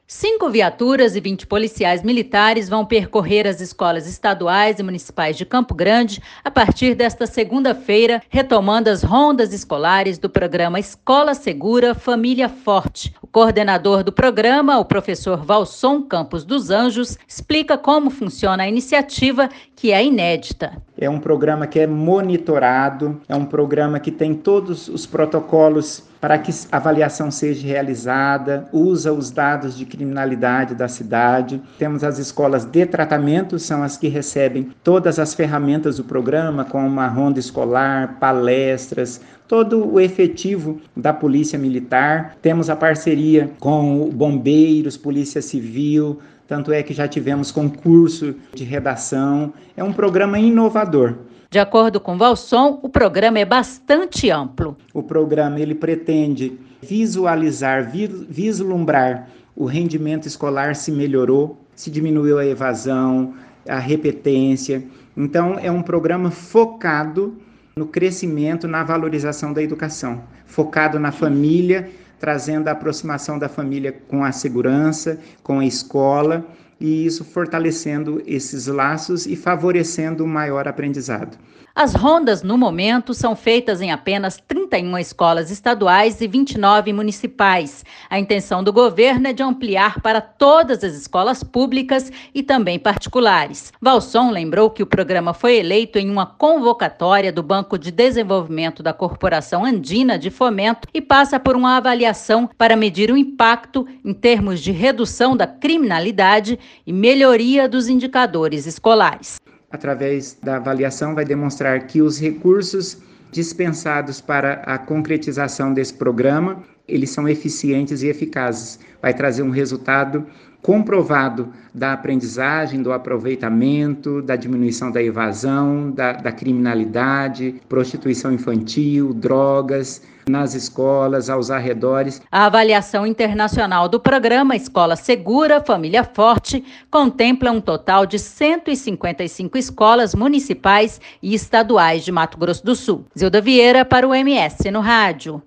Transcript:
5 viaturas e 20 policiais militares vão percorrer as escolas estaduais e municipais de Campo Grande a partir desta segunda-feira, retomando as rondas escolares do programa Escola Segura, Família Forte. O coordenador do programa, o professor Valson Campos dos Anjos, explica como funciona a iniciativa, que é inédita. É um programa que é monitorado, é um programa que tem todos os protocolos para que a avaliação seja realizada, usa os dados de criminalidade da cidade. Temos as escolas de tratamento, são as que recebem todas as ferramentas do programa, como a ronda escolar, palestras, todo o efetivo da Polícia Militar. Temos a parceria com bombeiros, Polícia Civil, tanto é que já tivemos concurso de redação. É um programa inovador. De acordo com Valson, o programa é bastante amplo. O programa ele pretende visualizar, vislumbrar o rendimento escolar se melhorou, se diminuiu a evasão, a repetência. Então, é um programa focado no crescimento, na valorização da educação, focado na família, trazendo a aproximação da família com a segurança, com a escola, e isso fortalecendo esses laços e favorecendo o maior aprendizado. As rondas, no momento, são feitas em apenas 31 escolas estaduais e 29 municipais. A intenção do governo é de ampliar para todas as escolas públicas e também particulares. Valson lembrou que o programa foi eleito em uma convocatória do Banco de Desenvolvimento da Corporação Andina de Fomento e passa por uma avaliação para medir o impacto em termos de redução da criminalidade e melhoria dos indicadores escolares. Através da avaliação, vai demonstrar que os recursos dispensados para a concretização desse programa, eles são eficientes e eficazes. Vai trazer um resultado comprovado da aprendizagem, do aproveitamento, da diminuição da evasão, da criminalidade, prostituição infantil, drogas, nas escolas, aos arredores. A avaliação internacional do programa Escola Segura, Família Forte contempla um total de 155 escolas municipais e estaduais de Mato Grosso do Sul. Zilda Vieira para o MS no Rádio.